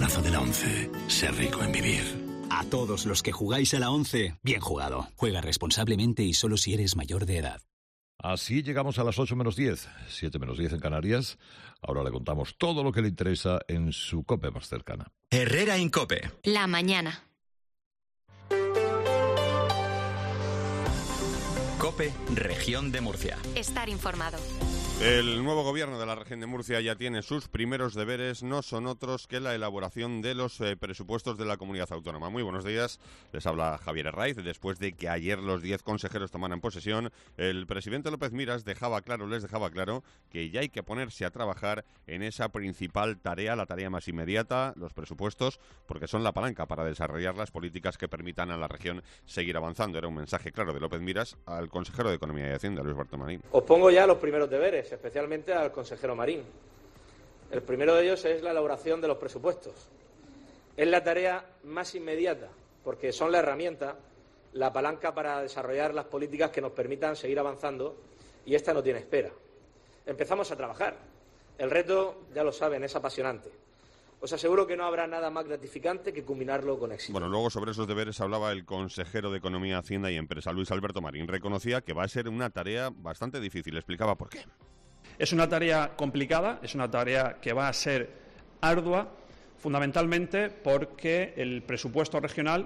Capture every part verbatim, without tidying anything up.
coñazo de la once. Ser rico en vivir. A todos los que jugáis a la once, bien jugado. Juega responsablemente y solo si eres mayor de edad. Así llegamos a las ocho menos diez, siete menos diez en Canarias. Ahora le contamos todo lo que le interesa en su COPE más cercana. Herrera Incope. La mañana. COPE, Región de Murcia. Estar informado. El nuevo gobierno de la región de Murcia ya tiene sus primeros deberes, no son otros que la elaboración de los eh, presupuestos de la comunidad autónoma. Muy buenos días, les habla Javier Herraiz. Después de que ayer los diez consejeros tomaran posesión, el presidente López Miras dejaba claro, les dejaba claro que ya hay que ponerse a trabajar en esa principal tarea, la tarea más inmediata, los presupuestos, porque son la palanca para desarrollar las políticas que permitan a la región seguir avanzando. Era un mensaje claro de López Miras al consejero de Economía y Hacienda, Luis Bartomarín. Os pongo ya los primeros deberes, especialmente al consejero Marín. El primero de ellos es la elaboración de los presupuestos. Es la tarea más inmediata, porque son la herramienta, la palanca para desarrollar las políticas que nos permitan seguir avanzando, y esta no tiene espera. Empezamos a trabajar. El reto, ya lo saben, es apasionante. Os aseguro que no habrá nada más gratificante que culminarlo con éxito. Bueno, luego sobre esos deberes hablaba el consejero de Economía, Hacienda y Empresa, Luis Alberto Marín. Reconocía que va a ser una tarea bastante difícil. Explicaba por qué. Es una tarea complicada, es una tarea que va a ser ardua, fundamentalmente porque el presupuesto regional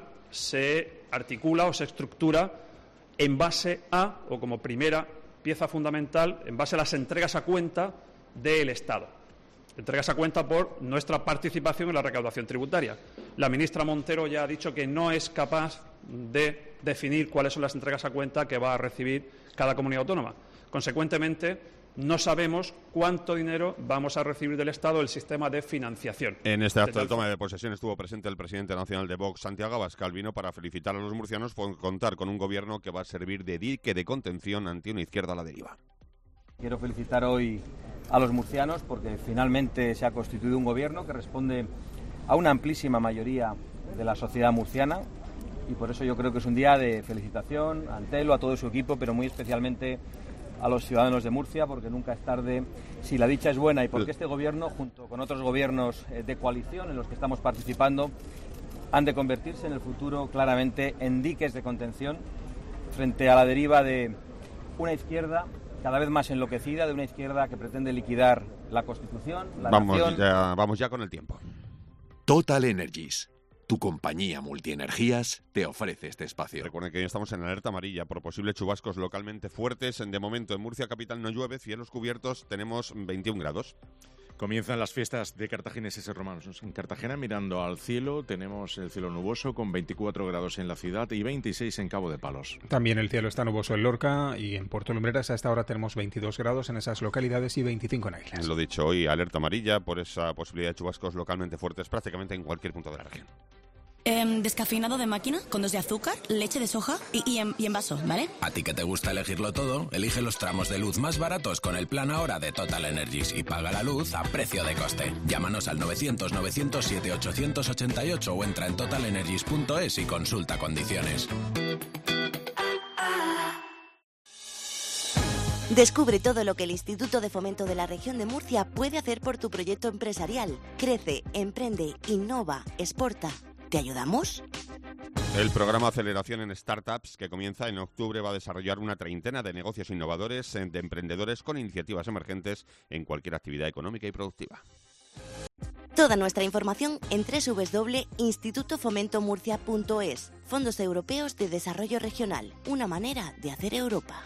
se articula o se estructura en base a, o como primera pieza fundamental, en base a las entregas a cuenta del Estado. Entregas a cuenta por nuestra participación en la recaudación tributaria. La ministra Montero ya ha dicho que no es capaz de definir cuáles son las entregas a cuenta que va a recibir cada comunidad autónoma. Consecuentemente, no sabemos cuánto dinero vamos a recibir del Estado del sistema de financiación. En este acto de toma de posesión estuvo presente el presidente nacional de Vox, Santiago Abascal. Vino para felicitar a los murcianos por contar con un gobierno que va a servir de dique de contención ante una izquierda a la deriva. Quiero felicitar hoy a los murcianos porque finalmente se ha constituido un gobierno que responde a una amplísima mayoría de la sociedad murciana, y por eso yo creo que es un día de felicitación a Antelo, a todo su equipo, pero muy especialmente a los ciudadanos de Murcia, porque nunca es tarde si la dicha es buena, y porque este gobierno, junto con otros gobiernos de coalición en los que estamos participando, han de convertirse en el futuro claramente en diques de contención frente a la deriva de una izquierda cada vez más enloquecida, de una izquierda que pretende liquidar la Constitución, la vamos nación. Ya, vamos ya con el tiempo. Total Energies, tu compañía multienergías, te ofrece este espacio. Recuerden que hoy estamos en alerta amarilla por posibles chubascos localmente fuertes. De momento en Murcia capital no llueve, cielos cubiertos, tenemos veintiún grados. Comienzan las fiestas de cartagineses y romanos. En Cartagena, mirando al cielo, tenemos el cielo nuboso con veinticuatro grados en la ciudad y veintiséis en Cabo de Palos. También el cielo está nuboso en Lorca y en Puerto Lumbreras. A esta hora tenemos veintidós grados en esas localidades y veinticinco en Islas. Lo dicho, hoy alerta amarilla por esa posibilidad de chubascos localmente fuertes prácticamente en cualquier punto de la región. Eh, descafeinado de máquina, con dos de azúcar, leche de soja y, y, en, y en vaso, ¿vale? A ti que te gusta elegirlo todo, elige los tramos de luz más baratos con el plan ahora de Total Energies y paga la luz a precio de coste. Llámanos al novecientos novecientos siete ochocientos ochenta y ocho o entra en total energies punto es y consulta condiciones. Descubre todo lo que el Instituto de Fomento de la Región de Murcia puede hacer por tu proyecto empresarial. Crece, emprende, innova, exporta. ¿Te ayudamos? El programa Aceleración en Startups, que comienza en octubre, va a desarrollar una treintena de negocios innovadores de emprendedores con iniciativas emergentes en cualquier actividad económica y productiva. Toda nuestra información en doble u doble u doble punto instituto fomento murcia punto es. Fondos Europeos de Desarrollo Regional. Una manera de hacer Europa.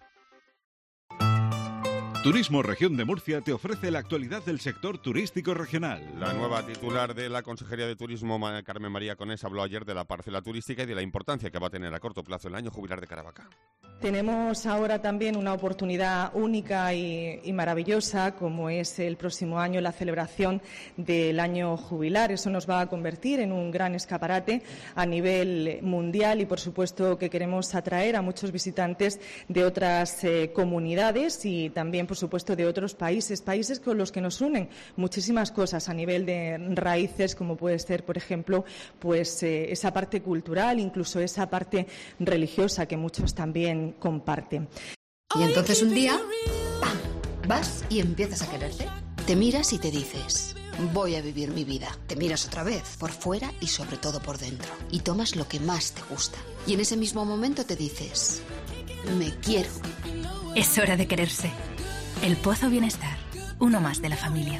Turismo Región de Murcia te ofrece la actualidad del sector turístico regional. La nueva titular de la Consejería de Turismo, Carmen María Conés, habló ayer de la parcela turística y de la importancia que va a tener a corto plazo el año jubilar de Caravaca. Tenemos ahora también una oportunidad única y, y maravillosa, como es el próximo año la celebración del año jubilar. Eso nos va a convertir en un gran escaparate a nivel mundial y, por supuesto, que queremos atraer a muchos visitantes de otras eh, comunidades y también, por supuesto, de otros países, países con los que nos unen muchísimas cosas a nivel de raíces, como puede ser, por ejemplo, pues eh, esa parte cultural, incluso esa parte religiosa que muchos también comparten. Y entonces un día, ¡pam!, vas y empiezas a quererte. Te miras y te dices, voy a vivir mi vida. Te miras otra vez, por fuera y sobre todo por dentro. Y tomas lo que más te gusta. Y en ese mismo momento te dices, me quiero. Es hora de quererse. El Pozo Bienestar, uno más de la familia.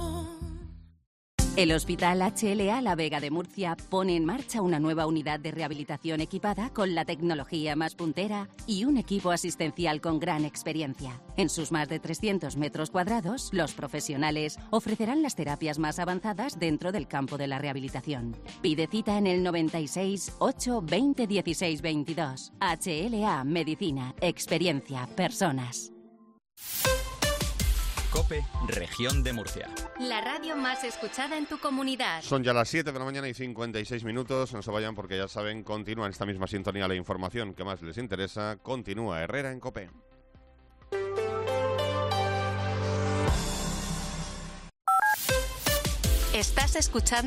El Hospital H L A La Vega de Murcia pone en marcha una nueva unidad de rehabilitación equipada con la tecnología más puntera y un equipo asistencial con gran experiencia. En sus más de trescientos metros cuadrados, los profesionales ofrecerán las terapias más avanzadas dentro del campo de la rehabilitación. Pide cita en el noventa y seis, ocho, veinte, dieciséis, veintidós. H L A Medicina, experiencia, personas. COPE, Región de Murcia. La radio más escuchada en tu comunidad. Son ya las siete de la mañana y cincuenta y seis minutos. No se vayan porque ya saben, continúa en esta misma sintonía la información que más les interesa. Continúa Herrera en COPE. Estás escuchando